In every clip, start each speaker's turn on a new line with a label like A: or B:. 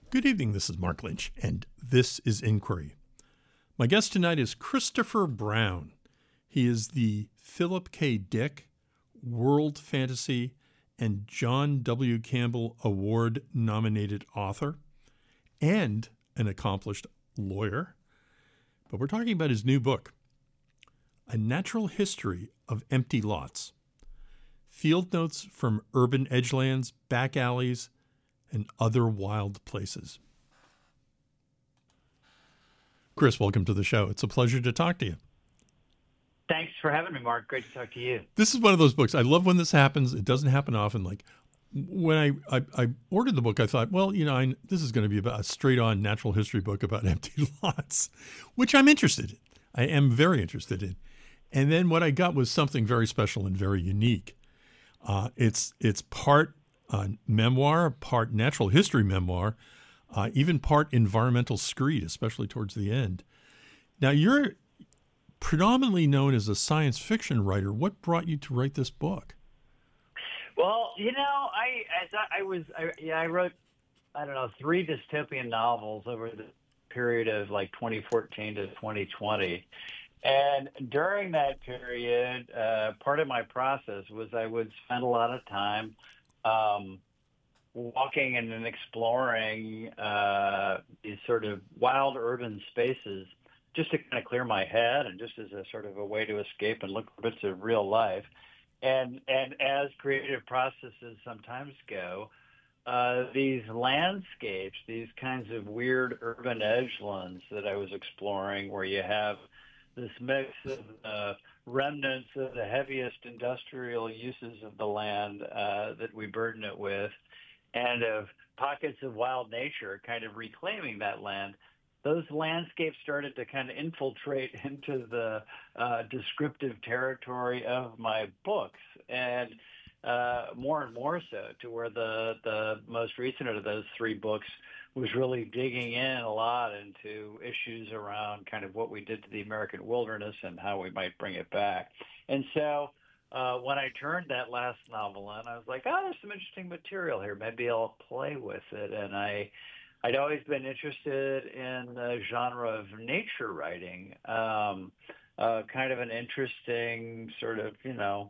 A: Good evening, this is Mark Lynch, and this is Inquiry. My guest tonight is Christopher Brown. He is the Philip K. Dick World Fantasy and John W. Campbell Award-nominated author and an accomplished lawyer. But we're talking about his new book, A Natural History of Empty Lots. Field notes from urban edgelands, back alleys, and other wild places. Chris, welcome to the show. It's a pleasure to talk to you.
B: Thanks for having me, Mark. Great to talk to you.
A: This is one of those books. I love when this happens. It doesn't happen often. Like when I ordered the book, I thought, well, this is going to be about a straight-on natural history book about empty lots, which I'm interested in. I am very interested in. And then what I got was something very special and very unique. It's part memoir, part natural history memoir, even part environmental screed, especially towards the end. Now, you're predominantly known as a science fiction writer. What brought you to write this book?
B: Well, I wrote, 3 dystopian novels over the period of like 2014 to 2020. And during that period, part of my process was I would spend a lot of time walking and then exploring these sort of wild urban spaces just to kind of clear my head and just as a sort of a way to escape and look for bits of real life. And as creative processes sometimes go, these landscapes, these kinds of weird urban edgelands that I was exploring where you have this mix of remnants of the heaviest industrial uses of the land that we burden it with, and of pockets of wild nature kind of reclaiming that land. Those landscapes started to kind of infiltrate into the descriptive territory of my books, and more so to where the most recent of those 3 books was really digging in a lot into issues around kind of what we did to the American wilderness and how we might bring it back. And so when I turned that last novel in, I was like, there's some interesting material here. Maybe I'll play with it. And I'd always been interested in the genre of nature writing, kind of an interesting sort of,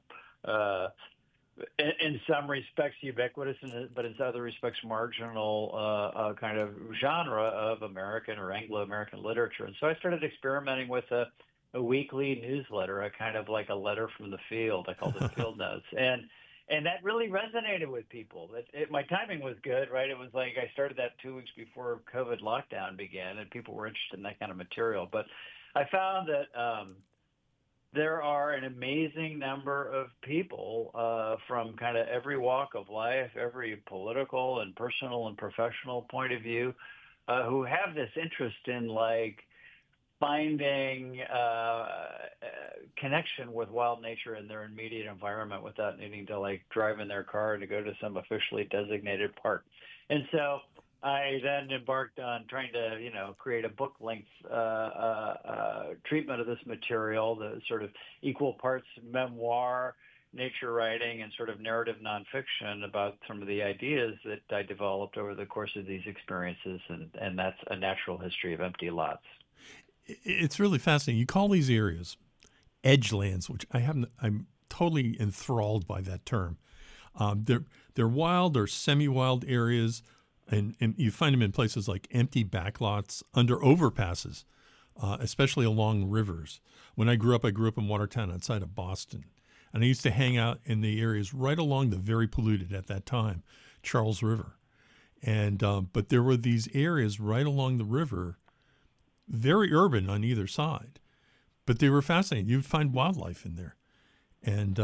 B: in some respects ubiquitous, but in other respects marginal kind of genre of American or Anglo-American literature. And so I started experimenting with a weekly newsletter, a kind of like a letter from the field. I called it Field Notes. And that really resonated with people. My timing was good, right? It was like I started that 2 weeks before COVID lockdown began, and people were interested in that kind of material. But I found that there are an amazing number of people from kind of every walk of life, every political and personal and professional point of view, who have this interest in like finding connection with wild nature in their immediate environment without needing to like drive in their car to go to some officially designated park. And so I then embarked on trying to, create a book-length treatment of this material, the sort of equal parts memoir, nature writing, and sort of narrative nonfiction about some of the ideas that I developed over the course of these experiences, and that's A Natural History of Empty Lots.
A: It's really fascinating. You call these areas edgelands, which I'm totally enthralled by that term. They're wild or semi-wild areas. And you find them in places like empty backlots, under overpasses, especially along rivers. When I grew up in Watertown outside of Boston. And I used to hang out in the areas right along the very polluted, at that time, Charles River. And but there were these areas right along the river, very urban on either side. But they were fascinating. You'd find wildlife in there. And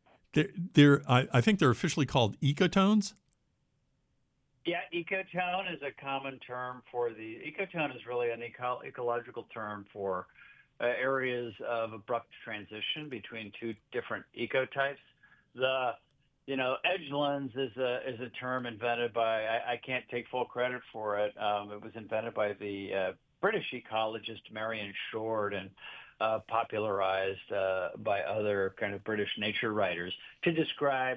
A: I think they're officially called ecotones.
B: Yeah, ecotone is a common term for ecotone is really an ecological term for areas of abrupt transition between 2 different ecotypes. The, edgelands is a term invented by, I can't take full credit for it. It was invented by the British ecologist Marion Short and popularized by other kind of British nature writers to describe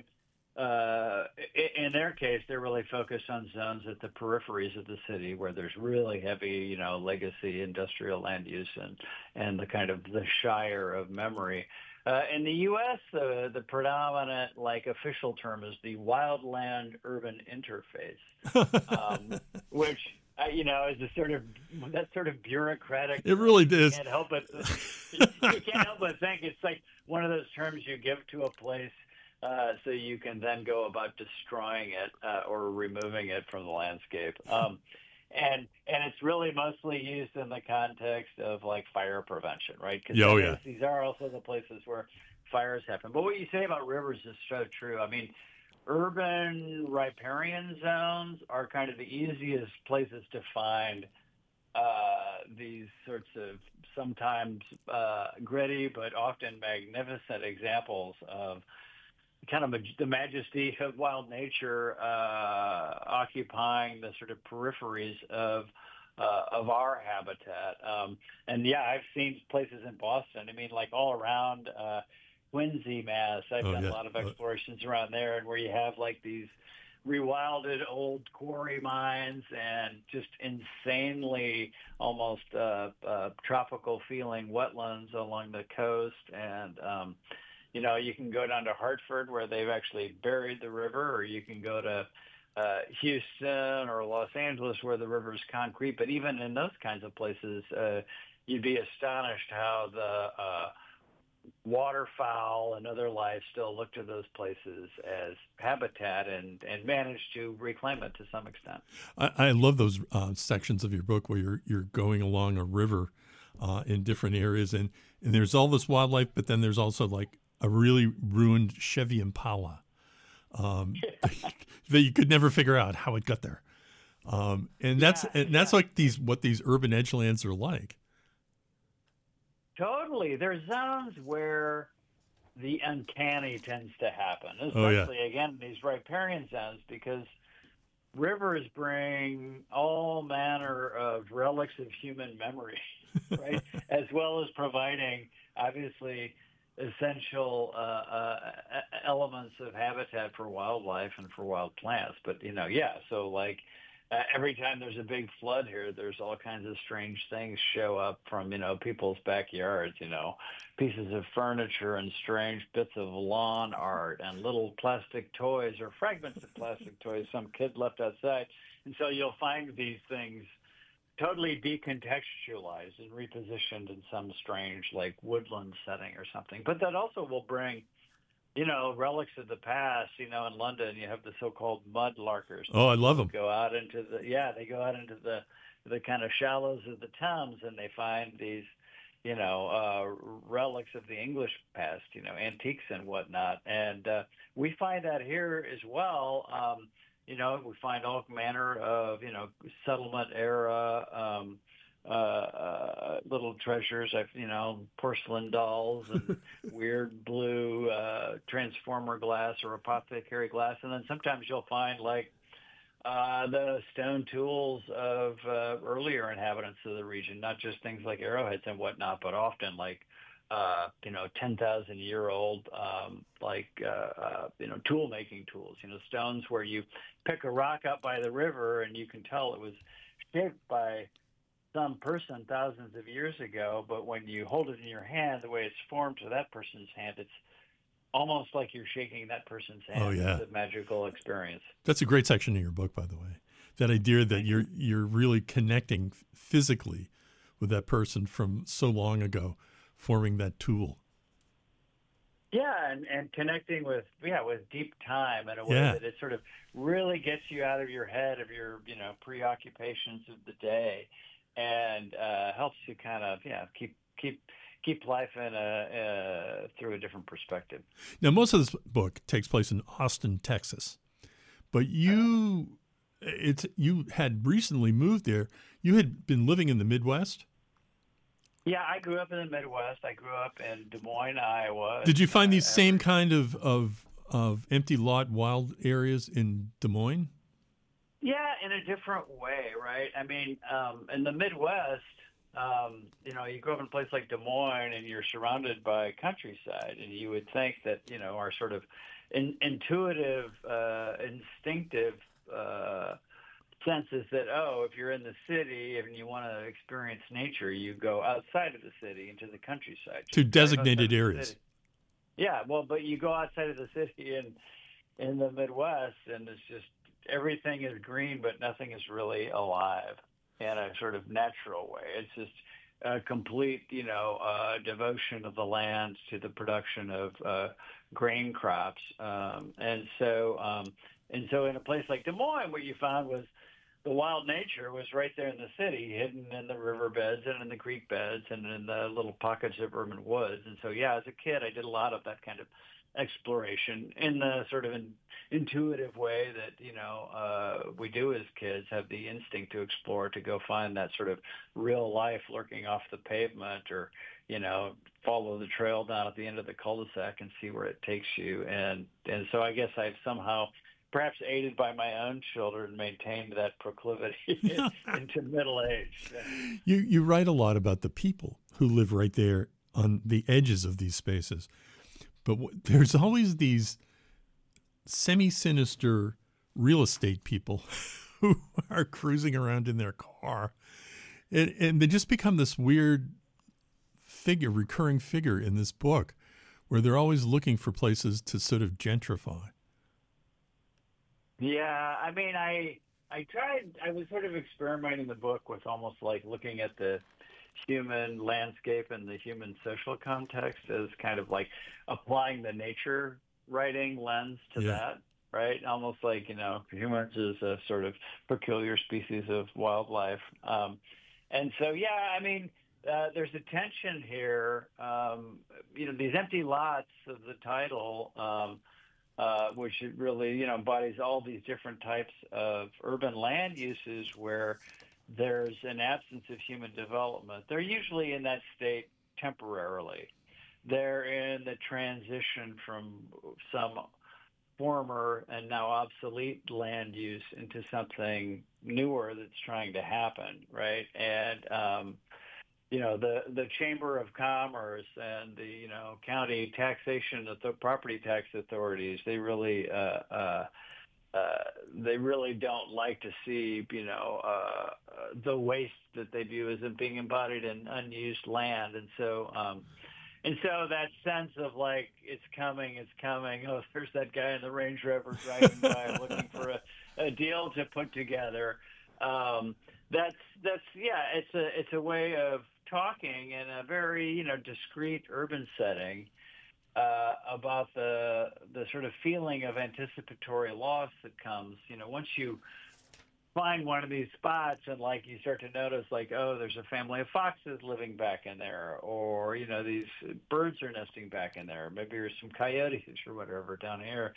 B: in their case, they're really focused on zones at the peripheries of the city where there's really heavy, legacy industrial land use and the kind of the shire of memory. In the U.S., the predominant official term is the wildland urban interface, which is a sort of that sort of bureaucratic.
A: It really
B: You
A: is.
B: can't help but you can't help but think it's like one of those terms you give to a place so you can then go about destroying it or removing it from the landscape. And it's really mostly used in the context of fire prevention, right? Because
A: Oh yeah.
B: these are also the places where fires happen. But what you say about rivers is so true. I mean, urban riparian zones are kind of the easiest places to find these sorts of sometimes gritty but often magnificent examples of kind of the majesty of wild nature occupying the sort of peripheries of our habitat. And yeah, I've seen places in Boston. I mean, all around Quincy, Mass. I've
A: Oh
B: done a
A: yeah.
B: lot of explorations around there, and where you have these rewilded old quarry mines and just insanely almost tropical feeling wetlands along the coast. And you can go down to Hartford where they've actually buried the river, or you can go to Houston or Los Angeles where the river is concrete. But even in those kinds of places, you'd be astonished how the waterfowl and other life still look to those places as habitat and manage to reclaim it to some extent.
A: I love those sections of your book where you're going along a river in different areas, and there's all this wildlife, but then there's also a really ruined Chevy Impala that you could never figure out how it got there. And that's what these urban edgelands are like.
B: Totally. There's zones where the uncanny tends to happen,
A: Oh yeah.
B: especially, again, in these riparian zones, because rivers bring all manner of relics of human memory, right? As well as providing, obviously, essential elements of habitat for wildlife and for wild plants. But, so every time there's a big flood here, there's all kinds of strange things show up from, people's backyards, pieces of furniture and strange bits of lawn art and little plastic toys or fragments of plastic toys some kid left outside. And so you'll find these things totally decontextualized and repositioned in some strange woodland setting or something. But that also will bring relics of the past. In London, you have the so-called mud larkers.
A: Oh, I love them.
B: They go out into the kind of shallows of the Thames, and they find these, relics of the English past, antiques and whatnot. And we find that here as well. We find all manner of, settlement era, little treasures, porcelain dolls and weird blue transformer glass or apothecary glass. And then sometimes you'll find the stone tools of earlier inhabitants of the region, not just things like arrowheads and whatnot, but often 10,000-year-old tool making tools, stones where you pick a rock up by the river and you can tell it was shaped by some person thousands of years ago, but when you hold it in your hand, the way it's formed to that person's hand, it's almost like you're shaking that person's hand.
A: Oh yeah.
B: It's a magical experience.
A: That's a great section in your book, by the way. That idea that you're really connecting physically with that person from so long ago, forming that tool.
B: Yeah, and connecting with deep time in a way that it sort of really gets you out of your head, of your preoccupations of the day, and helps you kind of keep life in through a different perspective.
A: Now, most of this book takes place in Austin, Texas, but you had recently moved there. You had been living in the Midwest.
B: Yeah, I grew up in the Midwest. I grew up in Des Moines, Iowa.
A: Did you find these same kind of empty lot wild areas in Des Moines?
B: Yeah, in a different way, right? I mean, in the Midwest, you grow up in a place like Des Moines and you're surrounded by countryside, and you would think that, our sort of intuitive, instinctive senses that, oh, if you're in the city and you want to experience nature, you go outside of the city into the countryside.
A: To
B: Just drive outside
A: designated
B: of the
A: areas.
B: city. Yeah, well, but you go outside of the city in the Midwest, and it's just everything is green, but nothing is really alive in a sort of natural way. It's just a complete, devotion of the land to the production of grain crops, and so in a place like Des Moines, what you found was the wild nature was right there in the city, hidden in the riverbeds and in the creek beds and in the little pockets of urban woods. And so, yeah, as a kid, I did a lot of that kind of exploration in the sort of intuitive way that, we do as kids, have the instinct to explore, to go find that sort of real life lurking off the pavement, or, follow the trail down at the end of the cul-de-sac and see where it takes you. And so I guess I've somehow, perhaps aided by my own children, maintained that proclivity into middle age.
A: You write a lot about the people who live right there on the edges of these spaces, but there's always these semi-sinister real estate people who are cruising around in their car, and they just become this weird recurring figure in this book, where they're always looking for places to sort of gentrify.
B: Yeah, I mean, I was sort of experimenting the book with almost like looking at the human landscape and the human social context as kind of like applying the nature writing lens to that, right? Almost like, humans is a sort of peculiar species of wildlife. And so, yeah, I mean, there's a tension here. These empty lots of the title, which really, embodies all these different types of urban land uses where there's an absence of human development. They're usually in that state temporarily. They're in the transition from some former and now obsolete land use into something newer that's trying to happen, right? And the Chamber of Commerce and the county taxation, the property tax authorities, they really don't like to see the waste that they view as being embodied in unused land, and so that sense of like it's coming. Oh, there's that guy in the Range Rover driving by looking for a deal to put together. It's a way of talking in a very discrete urban setting about the sort of feeling of anticipatory loss that comes once you find one of these spots, and like you start to notice like, oh, there's a family of foxes living back in there, or these birds are nesting back in there, maybe there's some coyotes or whatever down here.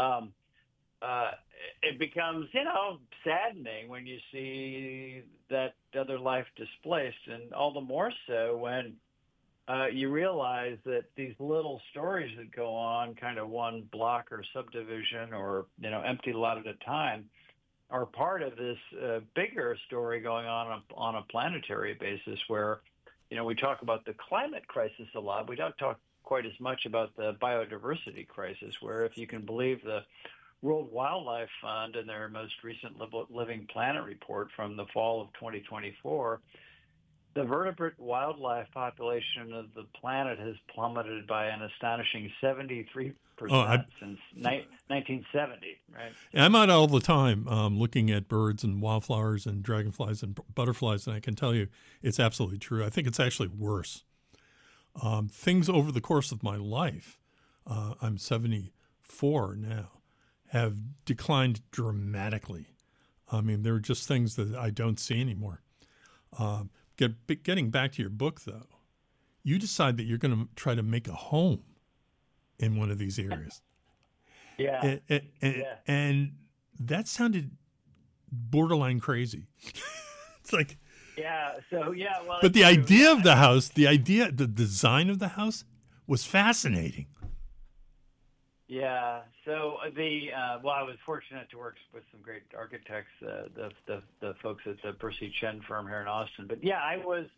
B: It becomes, saddening when you see that other life displaced, and all the more so when you realize that these little stories that go on kind of one block or subdivision or, empty lot at a time are part of this bigger story going on a planetary basis where, we talk about the climate crisis a lot. We don't talk quite as much about the biodiversity crisis, where if you can believe the World Wildlife Fund in their most recent Living Planet report from the fall of 2024, the vertebrate wildlife population of the planet has plummeted by an astonishing 73% since 1970, right?
A: I'm out all the time looking at birds and wildflowers and dragonflies and butterflies, and I can tell you it's absolutely true. I think it's actually worse. Things over the course of my life, I'm 74 now, have declined dramatically. I mean, there are just things that I don't see anymore. Getting back to your book, though, you decide that you're going to try to make a home in one of these areas.
B: Yeah.
A: And that sounded borderline crazy. It's like...
B: Yeah, so, yeah, well...
A: But the idea of the house, the design of the house was fascinating.
B: Yeah. So I was fortunate to work with some great architects, the folks at the Percy Chen firm here in Austin. But yeah, I was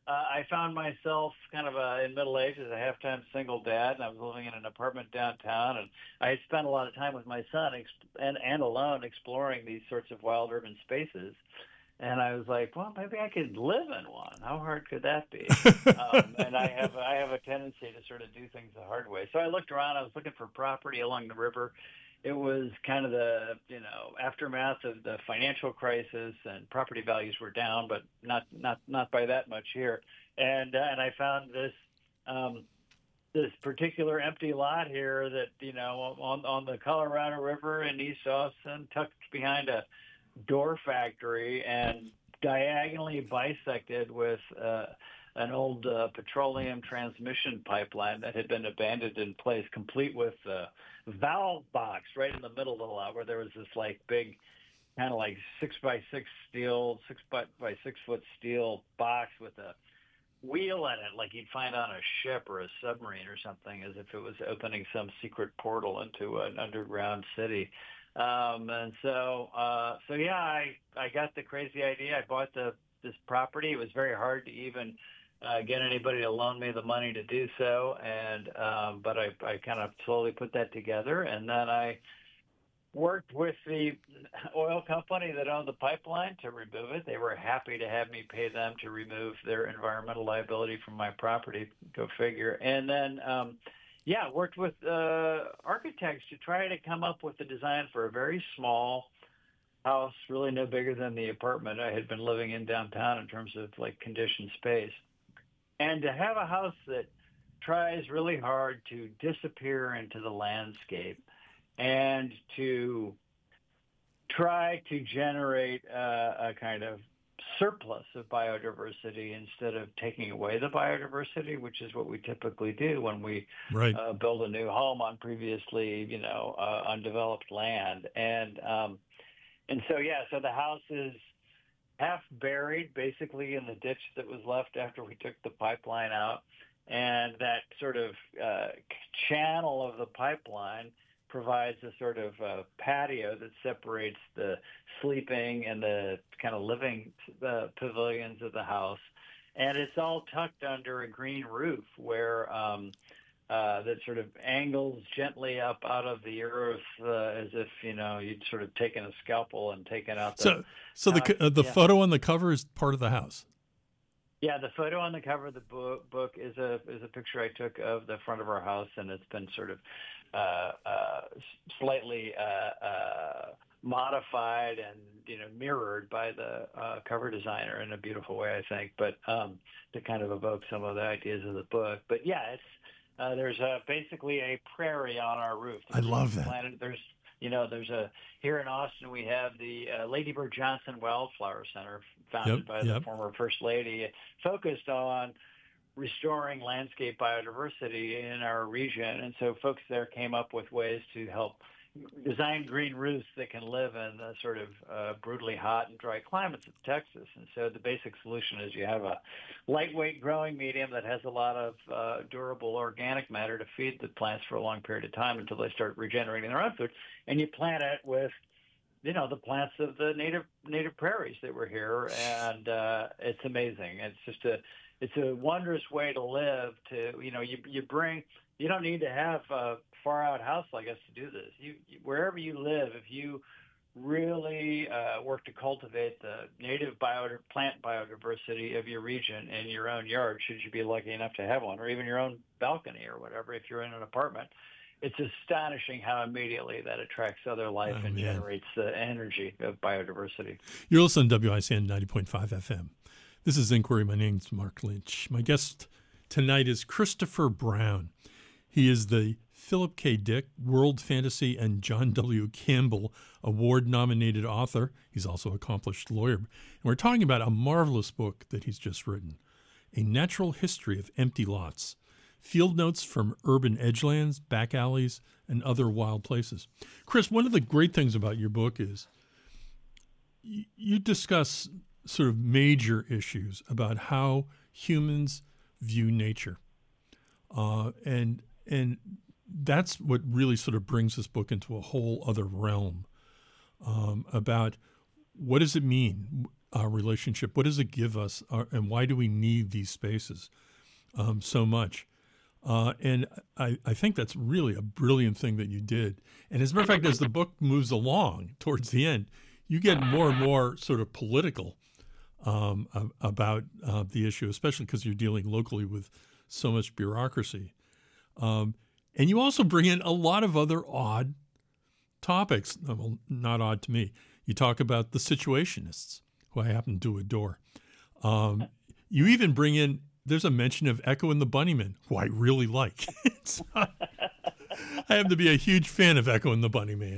B: I found myself kind of in middle age as a half-time single dad, and I was living in an apartment downtown, and I had spent a lot of time with my son and alone exploring these sorts of wild urban spaces. And I was like, well, maybe I could live in one. How hard could that be? And I have a tendency to sort of do things the hard way. So I looked around. I was looking for property along the river. It was kind of the aftermath of the financial crisis, and property values were down, but not by that much here. And I found this particular empty lot here that on the Colorado River in East Austin, tucked behind a door factory and diagonally bisected with an old petroleum transmission pipeline that had been abandoned in place, complete with valve box right in the middle of the lot, where there was this like big kind of like 6x6 foot steel box with a wheel in it, like you'd find on a ship or a submarine or something, as if it was opening some secret portal into an underground city. And so yeah, I got the crazy idea. I bought this property. It was very hard to even get anybody to loan me the money to do so, and but I kind of slowly put that together, and then I worked with the oil company that owned the pipeline to remove it. They were happy to have me pay them to remove their environmental liability from my property. Go figure. And then worked with architects to try to come up with a design for a very small house, really no bigger than the apartment I had been living in downtown in terms of like conditioned space. And to have a house that tries really hard to disappear into the landscape and to try to generate a kind of surplus of biodiversity instead of taking away the biodiversity, which is what we typically do when we build a new home on previously, undeveloped land. And so the house is half buried basically in the ditch that was left after we took the pipeline out. And that sort of channel of the pipeline provides a sort of patio that separates the sleeping and the kind of living pavilions of the house. And it's all tucked under a green roof where that sort of angles gently up out of the earth as if, you'd sort of taken a scalpel and taken out the...
A: So the photo on the cover is part of the house?
B: Yeah, the photo on the cover of the book is a picture I took of the front of our house, and it's been sort of slightly modified and mirrored by the cover designer in a beautiful way, I think, but to kind of evoke some of the ideas of the book. But yeah, it's there's basically a prairie on our roof.
A: I love that.
B: Here in Austin, we have the Lady Bird Johnson Wildflower Center, founded by the former First Lady, focused on restoring landscape biodiversity in our region. And so folks there came up with ways to help design green roofs that can live in the sort of brutally hot and dry climates of Texas. And so the basic solution is you have a lightweight growing medium that has a lot of durable organic matter to feed the plants for a long period of time until they start regenerating their own food. And you plant it with the plants of the native prairies that were here, and it's amazing. It's a wondrous way to live. You don't need to have a far out house like us to do this. Wherever you live, if you really work to cultivate the native plant biodiversity of your region in your own yard, should you be lucky enough to have one, or even your own balcony or whatever, if you're in an apartment, it's astonishing how immediately that attracts other life and generates the energy of biodiversity.
A: You're listening to WICN 90.5 FM. This is Inquiry. My name's Mark Lynch. My guest tonight is Christopher Brown. He is the Philip K. Dick World Fantasy and John W. Campbell Award-nominated author. He's also an accomplished lawyer. And we're talking about a marvelous book that he's just written, A Natural History of Empty Lots, Field Notes from Urban Edgelands, Back Alleys, and Other Wild Places. Chris, one of the great things about your book is you discuss sort of major issues about how humans view nature. And that's what really sort of brings this book into a whole other realm about what does it mean our relationship? What does it give us? And why do we need these spaces so much? And I think that's really a brilliant thing that you did. And as a matter of fact, as the book moves along towards the end, you get more and more sort of political about the issue, especially because you're dealing locally with so much bureaucracy. And you also bring in a lot of other odd topics. Well, not odd to me. You talk about the situationists, who I happen to adore. You even bring in, there's a mention of Echo and the Bunnymen, who I really like. I happen to be a huge fan of Echo and the Bunnymen.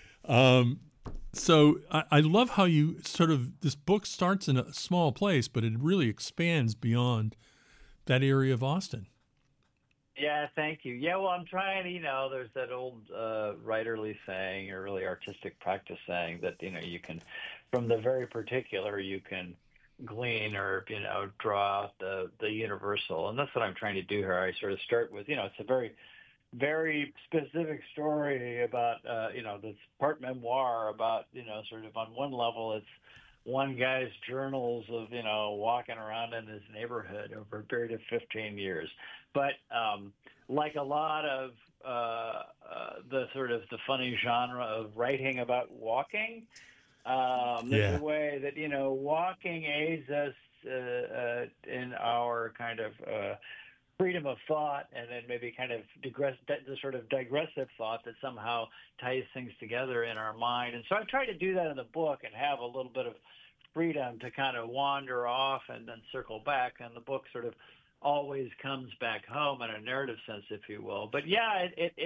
A: So I love how you sort of, this book starts in a small place, but it really expands beyond that area of Austin.
B: Yeah, thank you. Yeah, well, I'm trying to, there's that old writerly saying, or really artistic practice saying that, you can, from the very particular, you can glean or, draw out the universal. And that's what I'm trying to do here. I sort of start with, it's a very, very specific story about, this part memoir about, sort of on one level, it's one guy's journals of, walking around in his neighborhood over a period of 15 years. But like a lot of the sort of the funny genre of writing about walking, there's a way that, walking aids us in our kind of freedom of thought, and then maybe kind of the sort of digressive thought that somehow ties things together in our mind. And so I try to do that in the book and have a little bit of freedom to kind of wander off and then circle back. And the book sort of always comes back home in a narrative sense, if you will. But yeah,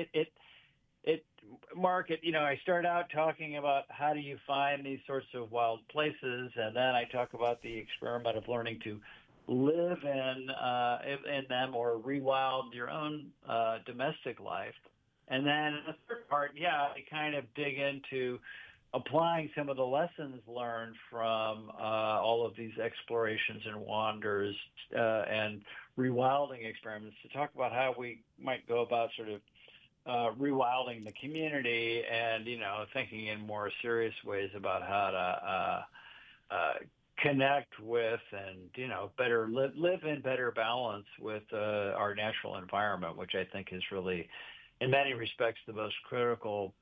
B: Mark, I start out talking about how do you find these sorts of wild places, and then I talk about the experiment of learning to live in them or rewild your own domestic life. And then the third part, I kind of dig into applying some of the lessons learned from all of these explorations and wanders and rewilding experiments to talk about how we might go about sort of rewilding the community and, thinking in more serious ways about how to connect with and, better live in better balance with our natural environment, which I think is really, in many respects, the most critical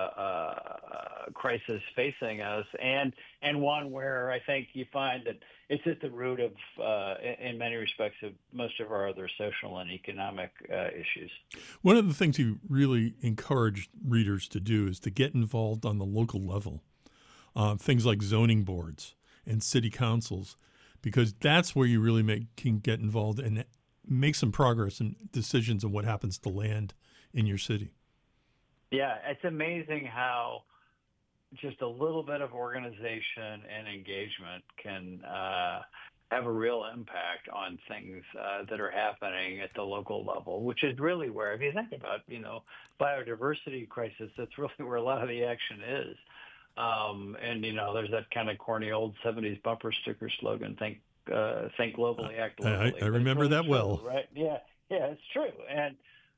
B: crisis facing us, and one where I think you find that it's at the root of, in many respects, of most of our other social and economic issues.
A: One of the things you really encourage readers to do is to get involved on the local level, things like zoning boards and city councils, because that's where you really can get involved and make some progress and decisions on what happens to land in your city.
B: Yeah, it's amazing how just a little bit of organization and engagement can have a real impact on things that are happening at the local level, which is really where, if you think about, biodiversity crisis, that's really where a lot of the action is. And, there's that kind of corny old 70s bumper sticker slogan, think globally, act locally.
A: I remember that
B: true,
A: well.
B: Right? Yeah, it's true. And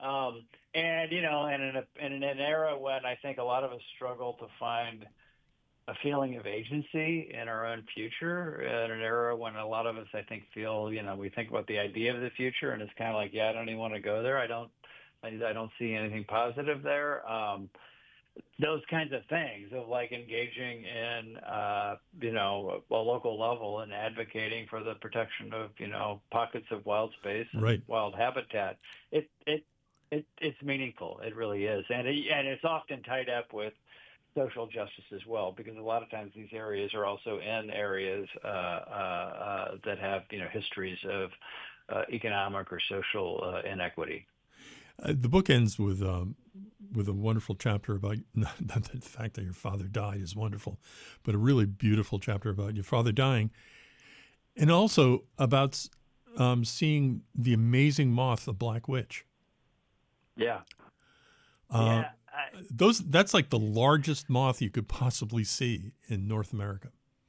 B: in an era when I think a lot of us struggle to find a feeling of agency in our own future, in an era when a lot of us, I think, feel, we think about the idea of the future and it's kind of like, I don't even want to go there. I don't see anything positive there. Those kinds of things of like engaging in, a local level and advocating for the protection of, pockets of wild space and wild habitat. It's meaningful. It really is. And it's often tied up with social justice as well, because a lot of times these areas are also in areas that have, histories of economic or social inequity.
A: The book ends with a wonderful chapter about, not the fact that your father died is wonderful, but a really beautiful chapter about your father dying, and also about seeing the amazing moth, the black witch.
B: Yeah.
A: That's like the largest moth you could possibly see in North America.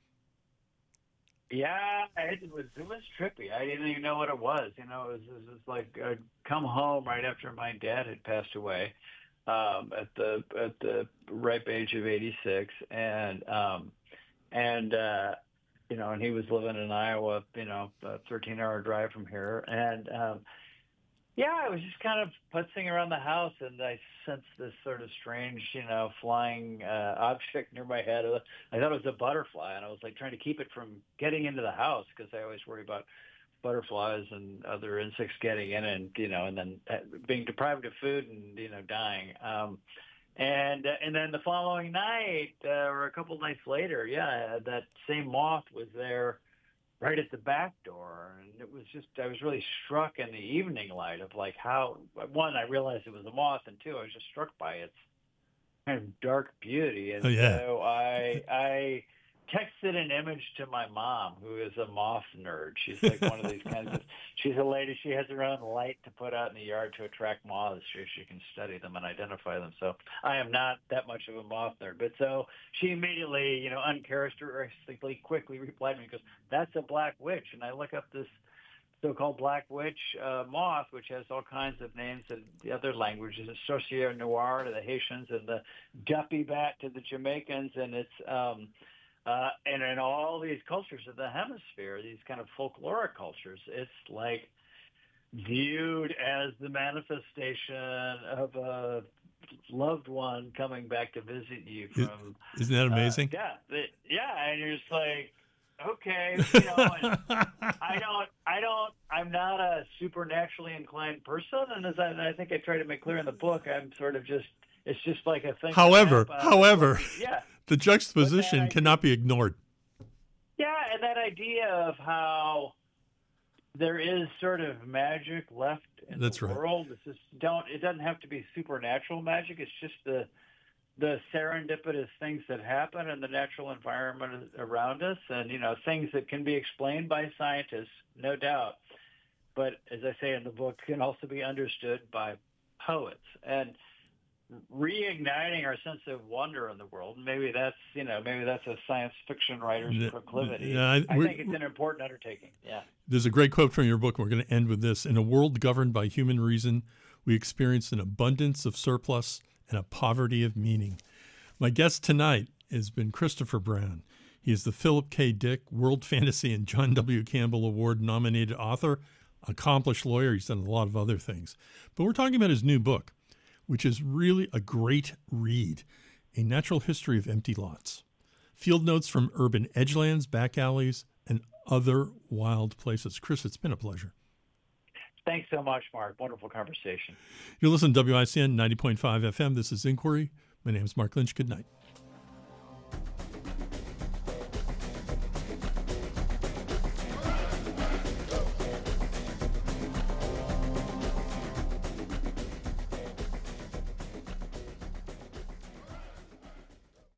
B: Yeah, it was trippy. I didn't even know what it was. It was like I'd come home right after my dad had passed away at the ripe age of 86, and and he was living in Iowa, a 13-hour drive from here. And yeah, I was just kind of putzing around the house, and I sensed this sort of strange, flying object near my head. I thought it was a butterfly, and I was like trying to keep it from getting into the house because I always worry about butterflies and other insects getting in, and and then being deprived of food and dying. And then the following night, or a couple nights later, that same moth was there right at the back door. And it was just, I was really struck in the evening light of like how, one, I realized it was a moth, and two, I was just struck by its kind of dark beauty. And so I texted an image to my mom, who is a moth nerd. She's like one of these kinds of, she's a lady, she has her own light to put out in the yard to attract moths. She can study them and identify them. So I am not that much of a moth nerd. But so she immediately, uncharacteristically quickly replied to me, because that's a black witch. And I look up this so-called black witch moth, which has all kinds of names in the other languages, Sorcière Noire to the Haitians, and the Duppy bat to the Jamaicans, and it's and in all these cultures of the hemisphere, these kind of folkloric cultures, it's like viewed as the manifestation of a loved one coming back to visit you from.
A: Isn't that amazing?
B: And you're just like, okay, and I'm not a supernaturally inclined person, and as I think I try to make clear in the book, I'm sort of just, it's just like a thing.
A: However,
B: yeah.
A: The juxtaposition cannot be ignored.
B: Yeah, and that idea of how there is sort of magic left in the world. It's just it doesn't have to be supernatural magic. It's just the serendipitous things that happen in the natural environment around us, and things that can be explained by scientists, no doubt. But as I say in the book, can also be understood by poets. And reigniting our sense of wonder in the world. Maybe that's a science fiction writer's proclivity. I think it's an important undertaking. Yeah.
A: There's a great quote from your book. We're going to end with this. In a world governed by human reason, we experience an abundance of surplus and a poverty of meaning. My guest tonight has been Christopher Brown. He is the Philip K. Dick World Fantasy and John W. Campbell Award nominated author, accomplished lawyer. He's done a lot of other things. But we're talking about his new book, which is really a great read, A Natural History of Empty Lots. Field notes from urban edgelands, back alleys, and other wild places. Chris, it's been a pleasure.
B: Thanks so much, Mark. Wonderful conversation.
A: You're listening to WICN 90.5 FM. This is Inquiry. My name is Mark Lynch. Good night.